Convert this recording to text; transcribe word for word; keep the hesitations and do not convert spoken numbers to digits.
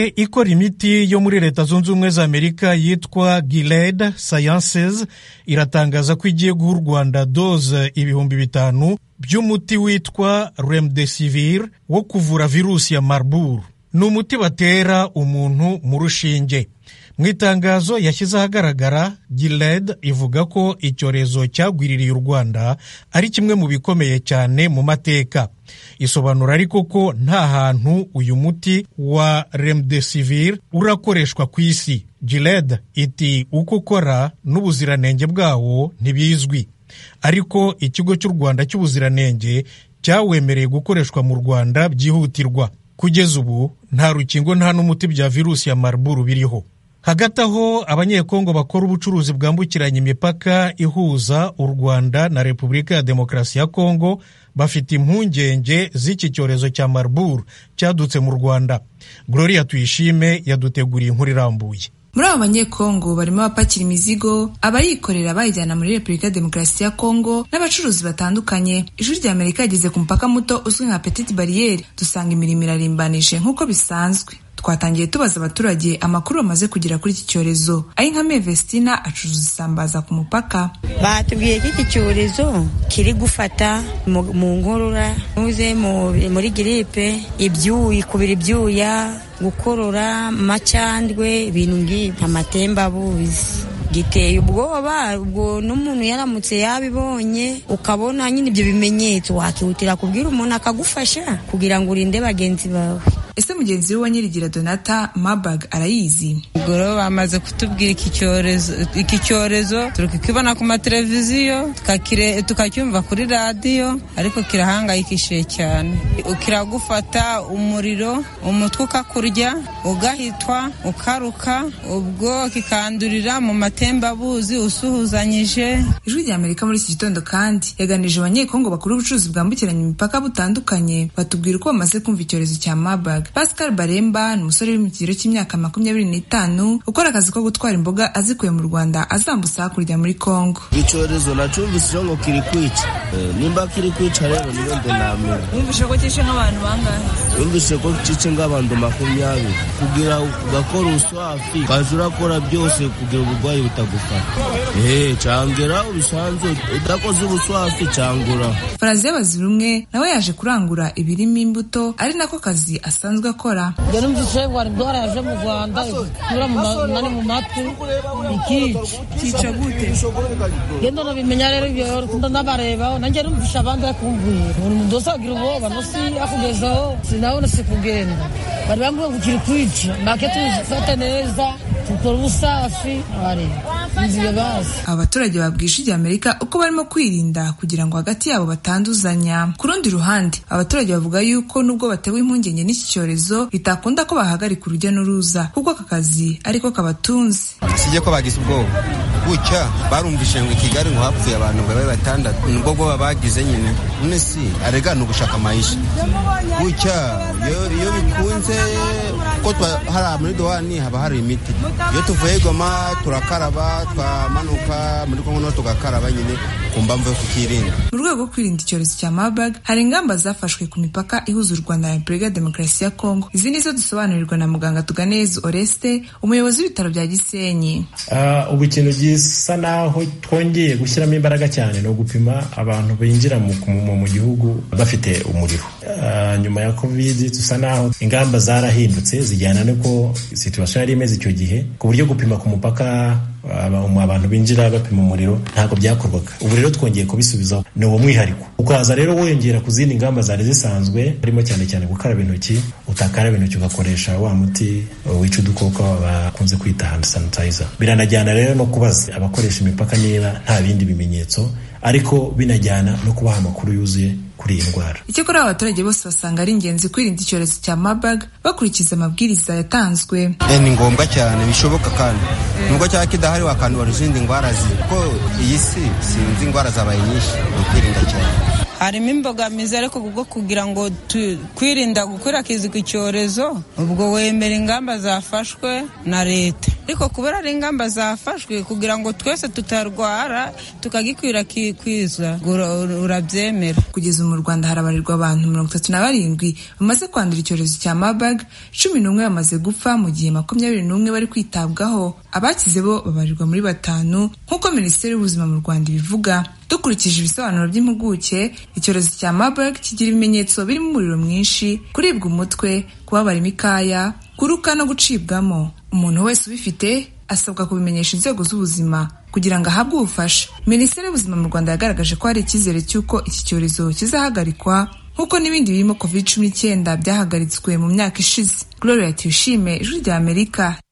ikora imiti yo muri Leta Zunze Ubumwe za Amerika yitwa Gilead Sciences iratangaza ko igiye guha u Rwanda doze ibihumbi bitanu by'umuti witwa Remdesivir wo kuvura virusi ya Marburg. Ni umuti batera umuntu mu rushinge. Mu itangazo yashyize ahagaragara, Gilead ivuga ko icyorezo cyagwiririye u Rwanda ari kimwe mu bikomeye cyane mu mateka. Isobanura ariko ko nta hantu uyu muti wa Remdesivir urakoreshwa ku isi. Gilead iti uko ukora n'ubuziranenge bwawo ntibizwi, ariko ikigo cy'u Rwanda cy'ubuziranenge cyawemereye gukoreshwa mu Rwanda byihutirwa. Kugeza ubu nta rukingo nta n'umuti bya virusi ya Marburg biriho. Hagati aho, abanyekongo bakora ubucuruzi bwambukiranya imipaka ihuza u Rwanda na Repubulika ya Demokarasi ya Kongo bafite impungenge z'iki cyorezo cya Marburg cyadutse mu Rwanda. Gloria Tuyishime yaduteguriye inkuru irambuye. Muri abo banyekongo barimo abapakira imizigo, abayikorera bayijyana muri Repubulika ya Demokarasi ya Kongo n'abacuruzi batandukanye. Ijwi rya Amerika yageze ku mupaka muto uzwi nka Petite Barriere, dusanga imirimo irarimbanije nk'uko bisanzwe. Twatangiye tubaza abaturage amakuru bamaze kugera kuri iki cyorezo. Ayinkame Vestina acuruza isambaza ku mupaka. Batubwiye ko iki cyorezo kiri gufata mu ngorora, uze muri gripe, ibyuyi, kubira ibyuya, gukorora, macandwe, ibintu ngibi, amatembabuzi. Giteye ubwoba, ubwo n'umuntu yaramutse yabibonye ukabona nyine ibyo bimenyetso wakihutira kubwira umuntu akagufasha kugira ngo urinde bagenzi bawe. Ese mugenzi we Nyirigira Donata Marburg arayizi? Ubwo bamaze kutubwira iki cyorezo iki cyorezo turikibona ku mateleviziyo tukakire tukacyumva kuri radio, ariko kirahangayikishije cyane. Ukiragufata umuriro, umutwe ukakurya, ugahitwa, ukaruka, ubwo kikandurira mu matembabuzi usuhuzanyije. Ijwi rya Amerika muri iki gitondo kandi yaganije abanyekongo bakuru ubucuruzi bwambukiranya imipaka butandukanye, batubwira uko bamaze kumva icyorezo cya Marburg. Pascal Baremba ni umusore uri mu kigero cy'imyaka makumyabiri n'itanu ukora akazi ko gutwara imboga azikuye mu Rwanda azambusa hakurya muri Kongo. Icyorezo nacyumvise ngo kiri kwica, nimba kiri kwica rero niyo ndenamira. Wumvise ko cyishe nk'abantu bangahe? Wumvise ko cyishe nk'abantu makumyabiri. Kugira ugakora uswafi kaje urakora byose kugira uburwayi butagufata. Eh cyangera ubisanzwe udakoze ubuswafi cyangura. Faraze Bazirumwe nawe yaje kurangura ibirimo imbuto ari nako kazi asanzwe akora. Dore mvise ngo ndora yaje mu Rwanda kura mu nani mu matu iki kica gute gendo no bimenya rero ibyo tunda nabareba nanjye numvisha abandi akumbuye umuntu ndosagira uboba no si akugezaho sinabona sikugenda bari bamwe gukiri kwica market tuzifata neza tukora ubusafi ari nziye basi. Abaturage babwisha ijya Amerika uko barimo kwirinda kugira ngo hagati yabo batanduzanya. Ku rundi ruhande abaturage bavuga yuko nubwo batewe impungenge n'iki cyorezo bitakunda ko bahagarika urujya n'uruza kuko aka kazi ariko kabatunze. Sije ko bagize ubwoba bucya barumvishe ngo Kigali ngo hapfuye abantu babaye batandatu nubwo bo bagize nyine none si arega no gushaka maisha bucya iyo iyo bikunze ko hari muri Douane haba hari imiti iyo tuvuye Goma turakaraba twamanuka muri Kongo no tugakaraba nyine kumba mvuye kukirinda. Mu rwego rwo kwirinda icyorezo cya Marburg hari ingamba zafashwe ku mipaka ihuza u Rwanda na Repubulika ya Demokarasi ya Kongo. Izi nizo dusobanurirwa na muganga Tuganeza Oreste, umuyobozi w'ibitaro bya Gisenyi. Uh, ubu ikintu gisa naho twongeye gushyiramo imbaraga cyane no gupima abantu binjira mu, mu, mu gihugu bafite umuriro. Uh, nyuma ya Covid tusa naho ingamba zarahindutse zijyana nuko situation yari imeze icyo gihe ku buryo gupima ku mupaka abantu binjira bapima umuriro ntabwo byakorwaga. Ubu rero twongeye kubisubizaho ni uwo mwihariko ukaza rero wongera ku zindi ngamba zari zisanzwe harimo cyane cyane gukaraba intoki, utakaraba intoki ugakoresha wa muti wica udukoko bakunze kwita hand sanitizer. Biranajyana rero no kubaza abakoresha imipaka niba nta bindi bimenyetso, ariko binajyana no kubaha amakuru yuzuye kuri iyi ndwara. Icyakora abaturage bose basanga ari ingenzi kwirinda icyorezo cya Marburg bakurikiza amabwiriza yatanzwe. E, ni ngombwa cyane bishoboka kandi nubwo cyaba kidahari wakandura izindi ndwara ziko iyi si sinzi indwara zabaye nyinshi, ni kwirinda cyane. harimo imbogamizi ariko kubwo kugira ngo kwirinda gukwirakwiza icyorezo ubwo wemera ingamba zafashwe na leta, ariko kubera ari ingamba zafashwe kugira ngo twese tutarwara tukagikwirakwiza urabyemera. Kugeza mu Rwanda harabarirwa abantu mirongo itatu na barindwi bamaze kwandura icyorezo cya Marburg, cumi n'umwe bamaze gupfa mu gihe makumyabiri n'umwe bari kwitabwaho. Abakize bo babarirwa muri batanu nk'uko Minisiteri y'Ubuzima mu Rwanda ibivuga. Dukurikije ibisobanuro by'impuguke, icyorezo cya Marburg kigira ibimenyetso birimo umuriro mwinshi, kuribwa umutwe, kubabara imikaya, kuruka no gucibwamo. Umuntu wese ubifite asabwa kubimenyesha inzego z'ubuzima kugira ngo ahabwe ubufasha. Minisiteri y'Ubuzima mu Rwanda yagaragaje ko hari icyizere cy'uko iki cyorezo kizahagarikwa nk'uko n'ibindi birimo covid cumi n'icyenda byahagaritswe mu myaka ishize. Gloria Tuyishime, Ijwi rya Amerika.